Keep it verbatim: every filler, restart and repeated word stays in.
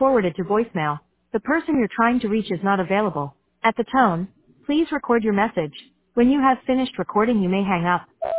forwarded to voicemail. The person you're trying to reach is not available. At the tone, please record your message. When you have finished recording, you may hang up.